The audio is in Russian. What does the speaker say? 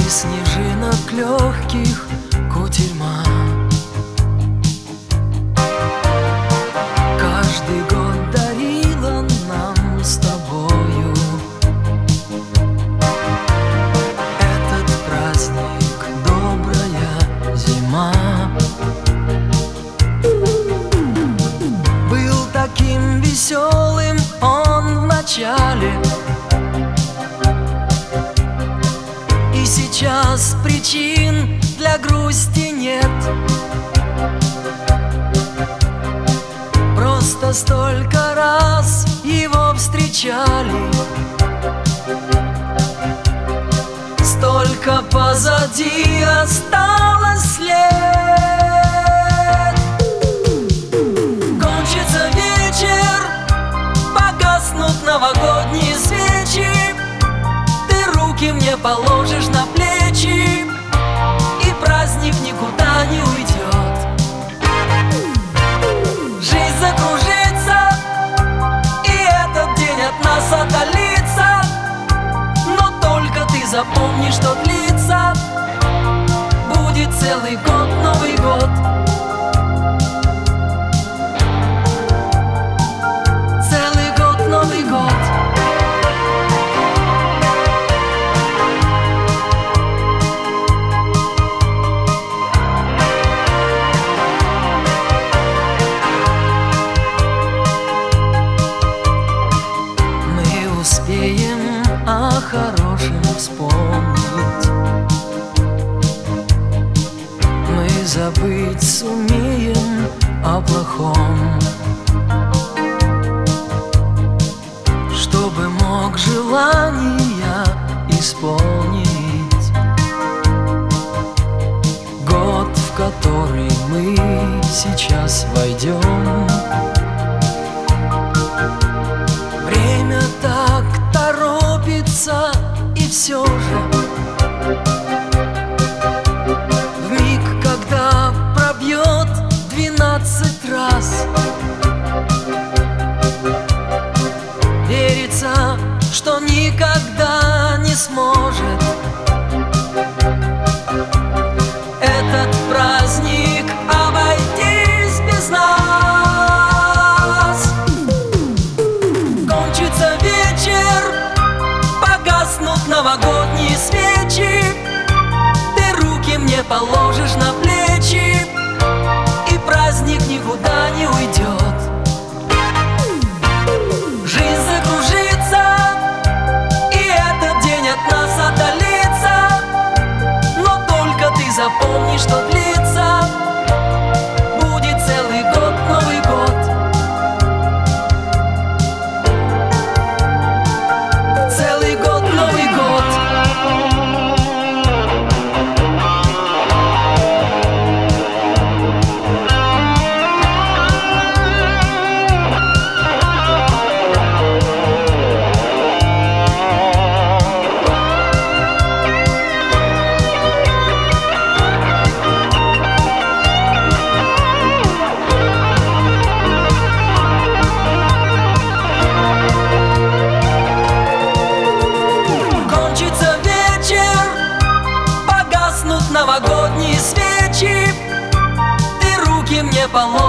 снежинок легких кутерьма. Каждый год дарила нам с тобою этот праздник, добрая зима. Был таким веселым он в начале, и сейчас причин для грусти нет. Просто столько раз его встречали, столько позади осталось лет. Кончится вечер, погаснут новогодние свечи, ты руки мне положишь на плечи, и праздник никуда не уйдет. Жизнь закружится, и этот день от нас отдалится, но только ты запомни, что длится будет целый год, Новый год. Целый год, Новый год. Успеем о хорошем вспомнить, мы забыть сумеем о плохом, чтобы мог желания исполнить. Год, в который мы сейчас войдем. Время так торопится, и все же вмиг, когда пробьет 12 раз, верится, что никогда не сможет этот праздник обойтись без нас. Новогодние свечи, ты руки мне положишь на плечи, и праздник никуда не уйдет. Жизнь закружится, и этот день от нас отдалится, но только ты запомни, что длится будет целый год, Новый год. Целый год, Новый год. Новогодние свечи, ты руки мне положишь